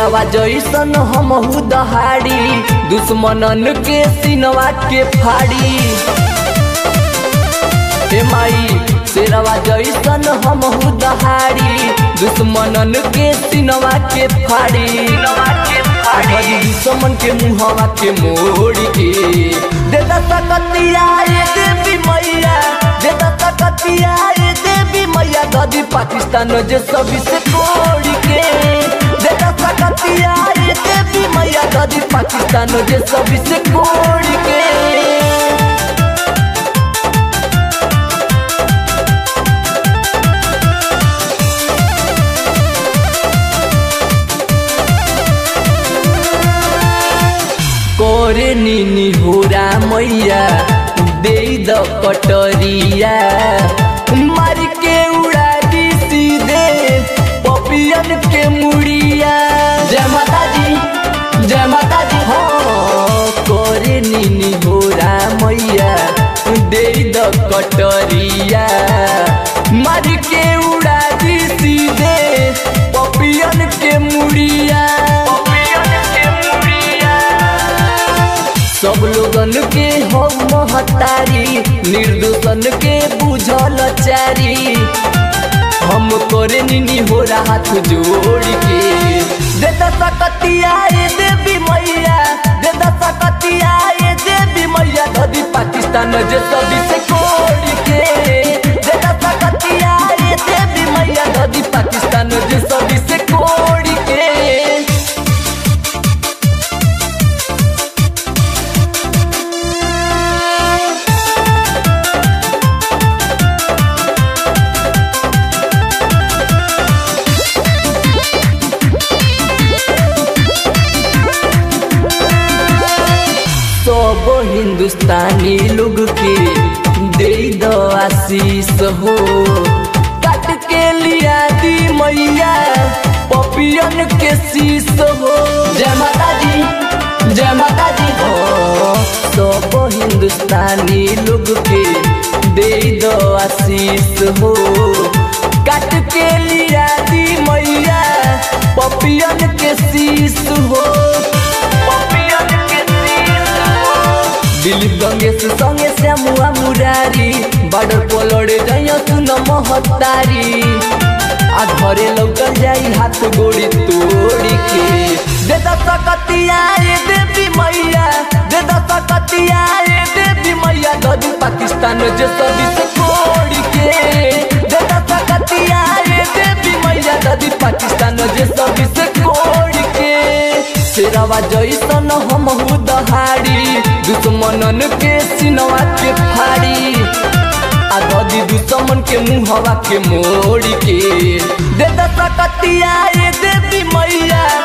शेरवा जैसन हमहू दहाड़ी दुश्मनन के सिनवा के फाड़ी। हे माई शेरवा जैसन हमहू दहाड़ी दुश्मनन के सिनवा के फाड़ी। दुश्मन के मुहवा के मोड़ के देता सकतिया ये देवी मैया, देता सकतिया ये देवी मैया। गदी पाकिस्तान जे सभी से कोड़ के देता सकतिया ये देवी मैया। गदी पाकिस्तान जे सभी से कोड़ के। कोरे नीनी होरा मैया दे द कटरिया मार के उड़ा दी सीधे पपियन के मुड़िया। जय माता दी, जय माता दी। हाँ कोरे नीनी होरा मैया दे द कटरिया मार के उड़ा दी सीधे पपियन के मुड़िया। सब लोगन के हो महतारी निर्दोषन के बुझल चारी। हम करे नीनी हो हाथ जोड़ के देता सकतिया ये देवी मैया, देता सकतिया ये देवी मैया। गदी पाकिस्तान जे सभी से कोड़ के देता सकतिया ये देवी मैया। गदी पाकिस्तान जे सभी से कोड़ के। सब हिंदुस्तानी लोग के दे दो आशीष हो। काट के लिया दी मैया पपियन के शीश हो। जय माता दी, जय माता दी। हो सब हिंदुस्तानी लोग के दे दो आशीष हो। काट के लिया दी मैया पपियन के शीश हो। दिलीप गंगेश संगे श्यामुआ मुरारी बॉर्डर पर लड़े जाइयो तू न महतारी। आ घरे लौटल जाई हाथ गोड़ी तोड़ी के देता सकतिया ये देवी मैया, देता सकतिया ये देवी मैया। गदी पाकिस्तान जे सभी से कोड़ के देता सकतिया ये देवी मैया। गदी पाकिस्तान जे सभी से कोड़ के। शेरवा जैसन हमहू दहाड़ी दुश्मनन के सिनवा के फाड़ी। आ गदी दुश्मन के मुहवा के मोड़ के देता सकतिया ये देवी मैया,